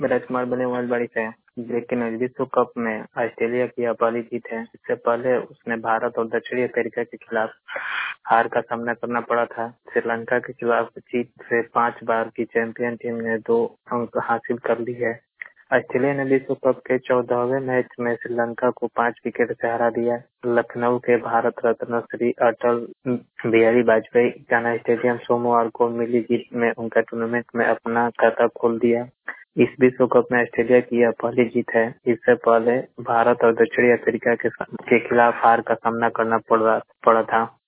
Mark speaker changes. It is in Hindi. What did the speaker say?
Speaker 1: राजकुमार बने मोबाइल बाड़ी से। लेकिन विश्व कप में ऑस्ट्रेलिया की यह पहली जीत है। इससे पहले उसने भारत और दक्षिणी अफ्रीका के खिलाफ हार का सामना करना पड़ा था। श्रीलंका के खिलाफ जीत से 5 बार की चैंपियन टीम ने 2 अंक हासिल कर ली है। ऑस्ट्रेलिया ने विश्व कप के 14वें मैच में श्रीलंका को 5 विकेट से हरा दिया। लखनऊ के भारत रत्न श्री अटल बिहारी वाजपेयी ईटाना स्टेडियम सोमवार को मिली जीत में उनका टूर्नामेंट में अपना खाता खोल दिया। इस विश्व कप में ऑस्ट्रेलिया की यह पहली जीत है। इससे पहले भारत और दक्षिणी अफ्रीका के खिलाफ हार का सामना करना पड़ा था।